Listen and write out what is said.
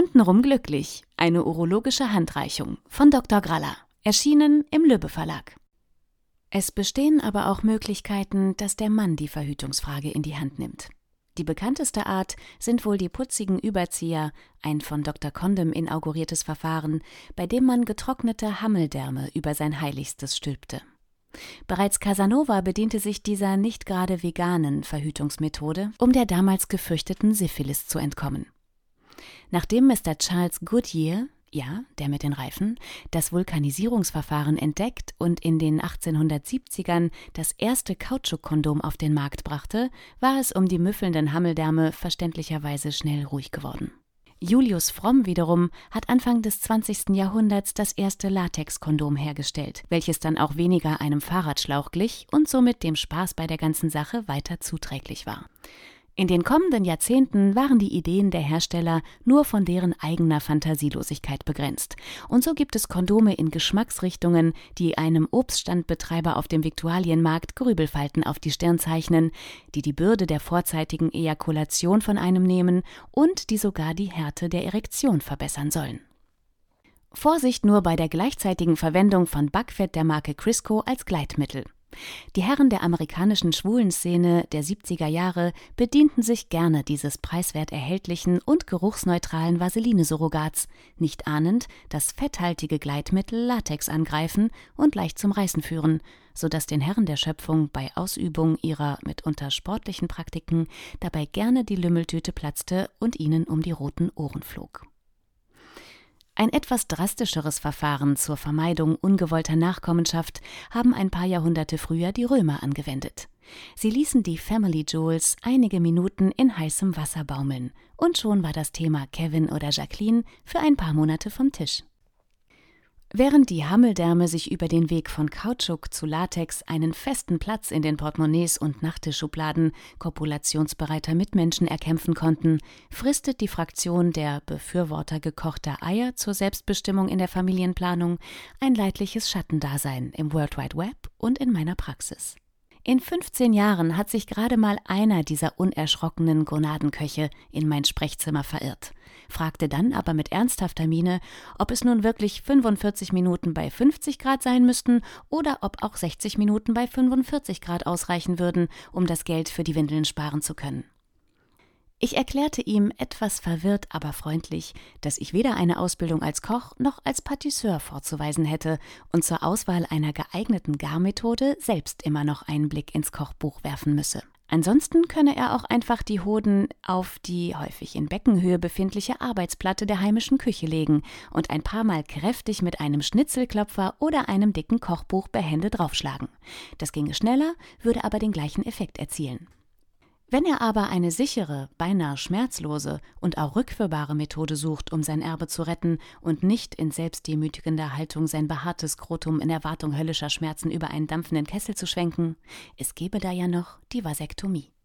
Untenrum glücklich, eine urologische Handreichung von Dr. Graller, erschienen im Lübbe Verlag. Es bestehen aber auch Möglichkeiten, dass der Mann die Verhütungsfrage in die Hand nimmt. Die bekannteste Art sind wohl die putzigen Überzieher, ein von Dr. Condom inauguriertes Verfahren, bei dem man getrocknete Hammeldärme über sein Heiligstes stülpte. Bereits Casanova bediente sich dieser nicht gerade veganen Verhütungsmethode, um der damals gefürchteten Syphilis zu entkommen. Nachdem Mr. Charles Goodyear, ja, der mit den Reifen, das Vulkanisierungsverfahren entdeckt und in den 1870ern das erste Kautschukkondom auf den Markt brachte, war es um die müffelnden Hammeldärme verständlicherweise schnell ruhig geworden. Julius Fromm wiederum hat Anfang des 20. Jahrhunderts das erste Latexkondom hergestellt, welches dann auch weniger einem Fahrradschlauch glich und somit dem Spaß bei der ganzen Sache weiter zuträglich war. In den kommenden Jahrzehnten waren die Ideen der Hersteller nur von deren eigener Fantasielosigkeit begrenzt. Und so gibt es Kondome in Geschmacksrichtungen, die einem Obststandbetreiber auf dem Viktualienmarkt Grübelfalten auf die Stirn zeichnen, die die Bürde der vorzeitigen Ejakulation von einem nehmen und die sogar die Härte der Erektion verbessern sollen. Vorsicht nur bei der gleichzeitigen Verwendung von Backfett der Marke Crisco als Gleitmittel. Die Herren der amerikanischen Schwulenszene der 70er Jahre bedienten sich gerne dieses preiswert erhältlichen und geruchsneutralen Vaseline-Surrogats, nicht ahnend, dass fetthaltige Gleitmittel Latex angreifen und leicht zum Reißen führen, sodass den Herren der Schöpfung bei Ausübung ihrer mitunter sportlichen Praktiken dabei gerne die Lümmeltüte platzte und ihnen um die roten Ohren flog. Ein etwas drastischeres Verfahren zur Vermeidung ungewollter Nachkommenschaft haben ein paar Jahrhunderte früher die Römer angewendet. Sie ließen die Family Jewels einige Minuten in heißem Wasser baumeln und schon war das Thema Kevin oder Jacqueline für ein paar Monate vom Tisch. Während die Hammeldärme sich über den Weg von Kautschuk zu Latex einen festen Platz in den Portemonnaies und Nachttischschubladen kopulationsbereiter Mitmenschen erkämpfen konnten, fristet die Fraktion der Befürworter gekochter Eier zur Selbstbestimmung in der Familienplanung ein leidliches Schattendasein im World Wide Web und in meiner Praxis. In 15 Jahren hat sich gerade mal einer dieser unerschrockenen Gonadenköche in mein Sprechzimmer verirrt, fragte dann aber mit ernsthafter Miene, ob es nun wirklich 45 Minuten bei 50 Grad sein müssten oder ob auch 60 Minuten bei 45 Grad ausreichen würden, um das Geld für die Windeln sparen zu können. Ich erklärte ihm etwas verwirrt, aber freundlich, dass ich weder eine Ausbildung als Koch noch als Patisseur vorzuweisen hätte und zur Auswahl einer geeigneten Garmethode selbst immer noch einen Blick ins Kochbuch werfen müsse. Ansonsten könne er auch einfach die Hoden auf die häufig in Beckenhöhe befindliche Arbeitsplatte der heimischen Küche legen und ein paar Mal kräftig mit einem Schnitzelklopfer oder einem dicken Kochbuch behende draufschlagen. Das ginge schneller, würde aber den gleichen Effekt erzielen. Wenn er aber eine sichere, beinahe schmerzlose und auch rückführbare Methode sucht, um sein Erbe zu retten und nicht in selbstdemütigender Haltung sein behaartes Skrotum in Erwartung höllischer Schmerzen über einen dampfenden Kessel zu schwenken, es gebe da ja noch die Vasektomie.